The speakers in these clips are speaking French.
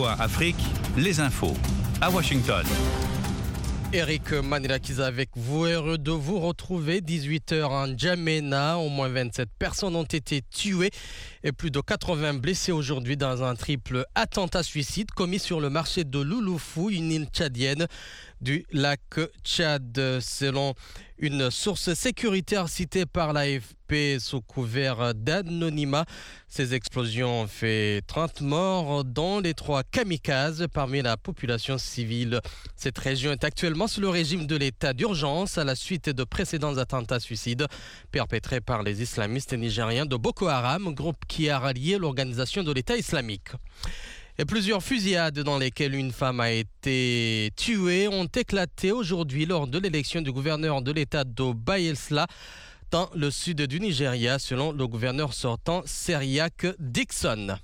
VOA Afrique, les infos. À Washington. Eric Manirakis avec vous, heureux de vous retrouver. 18h en N'Djamena, au moins 27 personnes ont été tuées et plus de 80 blessés aujourd'hui dans un triple attentat suicide commis sur le marché de Louloufou, une île tchadienne du lac Tchad. Selon une source sécuritaire citée par l'AFP sous couvert d'anonymat, ces explosions ont fait 30 morts, dont les 3 kamikazes parmi la population civile. Cette région est actuellement sous le régime de l'état d'urgence à la suite de précédents attentats suicides perpétrés par les islamistes nigériens de Boko Haram, groupe qui a rallié l'organisation de l'État islamique. Et plusieurs fusillades dans lesquelles une femme a été tuée ont éclaté aujourd'hui lors de l'élection du gouverneur de l'État de Bayelsa dans le sud du Nigeria, selon le gouverneur sortant Seriak Dixon.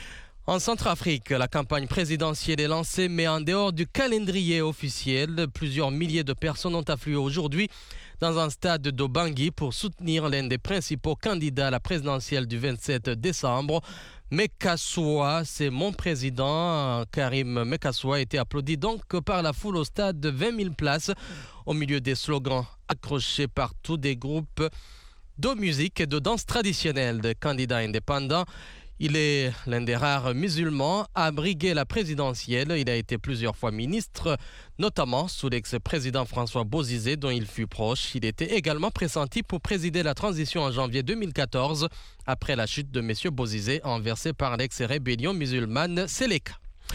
En Centrafrique, la campagne présidentielle est lancée, mais en dehors du calendrier officiel, plusieurs milliers de personnes ont afflué aujourd'hui dans un stade de Bangui pour soutenir l'un des principaux candidats à la présidentielle du 27 décembre. Mekassoua, c'est mon président. Karim Mekassoua a été applaudi donc par la foule au stade de 20 000 places, au milieu des slogans accrochés par tous des groupes de musique et de danse traditionnelle des candidats indépendants. Il est l'un des rares musulmans à briguer la présidentielle. Il a été plusieurs fois ministre, notamment sous l'ex-président François Bozizé, dont il fut proche. Il était également pressenti pour présider la transition en janvier 2014, après la chute de M. Bozizé, renversé par l'ex-rébellion musulmane Seleka.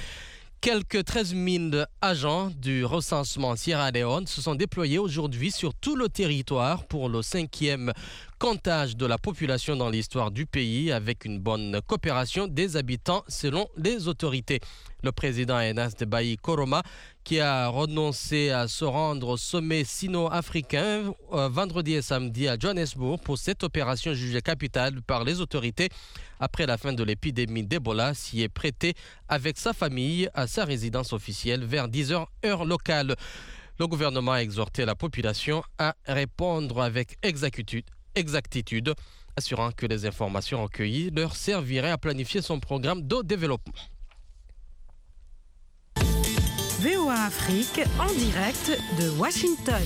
Quelques 13 000 agents du recensement Sierra Leone se sont déployés aujourd'hui sur tout le territoire pour le 5e comptage de la population dans l'histoire du pays, avec une bonne coopération des habitants selon les autorités. Le président Ernest Bai Koroma, qui a renoncé à se rendre au sommet sino-africain vendredi et samedi à Johannesburg pour cette opération jugée capitale par les autorités après la fin de l'épidémie d'Ebola, s'y est prêté avec sa famille à sa résidence officielle vers 10h heure locale. Le gouvernement a exhorté la population à répondre avec exactitude, assurant que les informations recueillies leur serviraient à planifier son programme de développement. VOA Afrique en direct de Washington.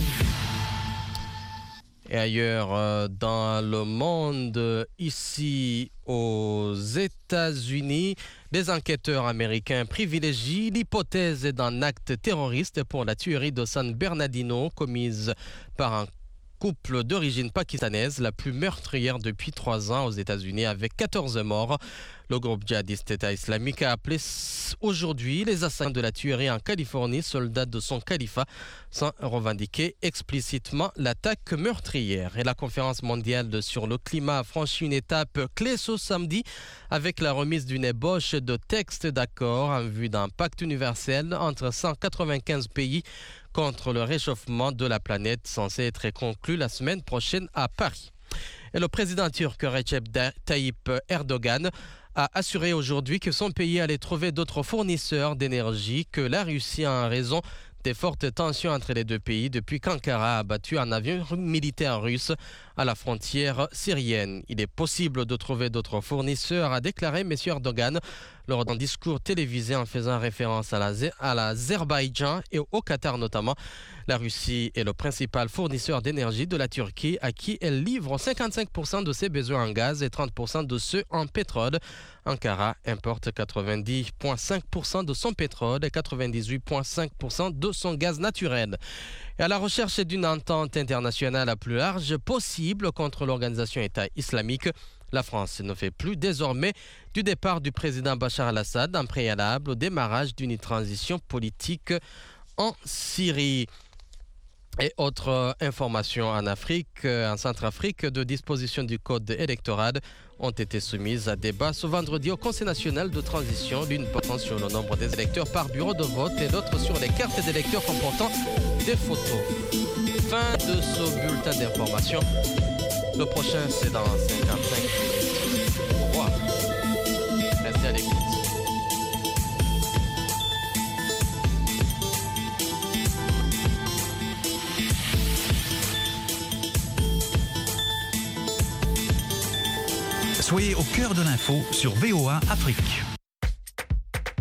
Et ailleurs dans le monde, ici aux États-Unis, des enquêteurs américains privilégient l'hypothèse d'un acte terroriste pour la tuerie de San Bernardino commise par un couple d'origine pakistanaise, la plus meurtrière depuis 3 ans aux États-Unis, avec 14 morts. Le groupe djihadiste État islamique a appelé aujourd'hui les assaillants de la tuerie en Californie soldats de son califat, sans revendiquer explicitement l'attaque meurtrière. Et la conférence mondiale sur le climat a franchi une étape clé ce samedi avec la remise d'une ébauche de texte d'accord en vue d'un pacte universel entre 195 pays contre le réchauffement de la planète, censé être conclu la semaine prochaine à Paris. Et le président turc Recep Tayyip Erdogan a assuré aujourd'hui que son pays allait trouver d'autres fournisseurs d'énergie que la Russie en raison des fortes tensions entre les deux pays depuis qu'Ankara a abattu un avion militaire russe à la frontière syrienne. Il est possible de trouver d'autres fournisseurs, a déclaré M. Erdogan lors d'un discours télévisé en faisant référence à l'Azerbaïdjan et au Qatar notamment. La Russie est le principal fournisseur d'énergie de la Turquie, à qui elle livre 55% de ses besoins en gaz et 30% de ceux en pétrole. Ankara importe 90,5% de son pétrole et 98,5% de son gaz naturel. Et à la recherche d'une entente internationale la plus large possible contre l'organisation État islamique, la France ne fait plus désormais du départ du président Bachar al-Assad un préalable au démarrage d'une transition politique en Syrie. Et autre information en Afrique, en Centrafrique, deux dispositions du code électoral ont été soumises à débat ce vendredi au Conseil national de transition, l'une portant sur le nombre des électeurs par bureau de vote et l'autre sur les cartes d'électeurs comportant des photos. Fin de ce bulletin d'information. Le prochain, c'est dans 55 minutes. Au revoir. Restez à l'écoute. Soyez au cœur de l'info sur VOA Afrique.